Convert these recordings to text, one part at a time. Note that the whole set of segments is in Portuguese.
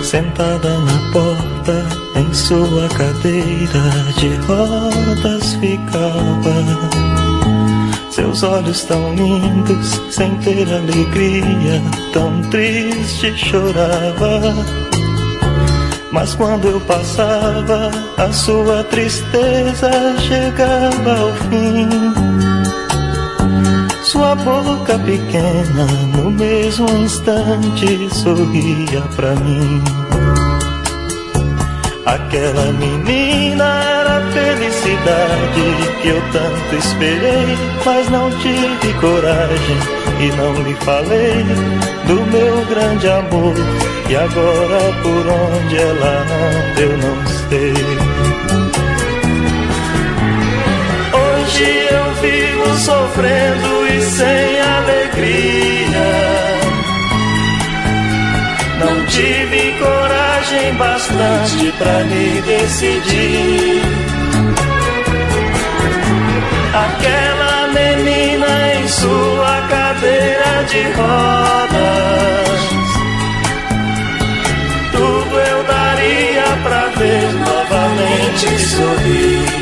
Sentada na porta, em sua cadeira de rodas ficava. Seus olhos tão lindos, sem ter alegria, tão triste chorava. Mas quando eu passava, a sua tristeza chegava ao fim. Sua boca pequena, no mesmo instante, sorria pra mim. Aquela menina era a felicidade que eu tanto esperei, mas não tive coragem e não lhe falei do meu grande amor. E agora por onde ela anda eu não sei. Hoje eu vivo sofrendo e sem alegria. Não tive coragem bastante pra me decidir. Aquela menina em sua cadeira de rodas, tudo eu daria pra ver novamente sorrir.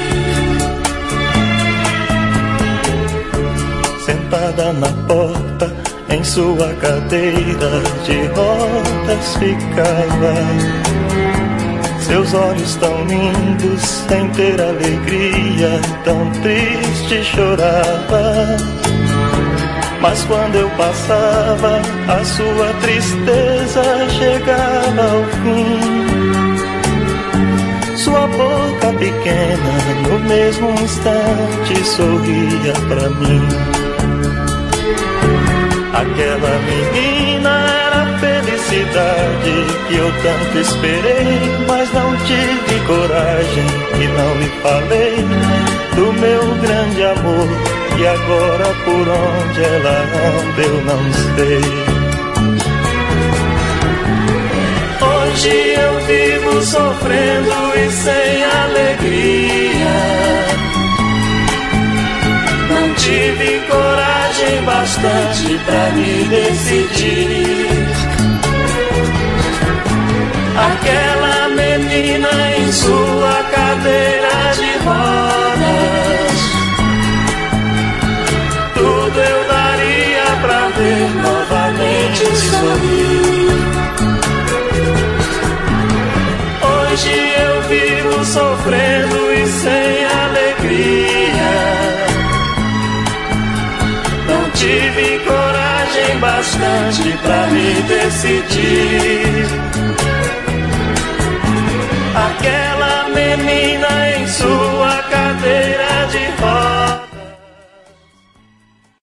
Sentada na porta, em sua cadeira de rodas ficava. Seus olhos tão lindos, sem ter alegria, tão triste chorava. Mas quando eu passava, a sua tristeza chegava ao fim. Sua boca pequena, no mesmo instante, sorria pra mim. Aquela menina era a felicidade que eu tanto esperei, mas não tive coragem e não lhe falei do meu grande amor. E agora por onde ela anda eu não sei. Hoje eu vivo sofrendo e sem alegria. Não tive coragem bastante pra me decidir. Aquela menina em sua cadeira de rodas, tudo eu daria pra ver novamente sorrir. Hoje eu vivo sofrendo e sem alegria. Não tive coragem bastante pra me decidir. Aquela menina em sua cadeira de rodas,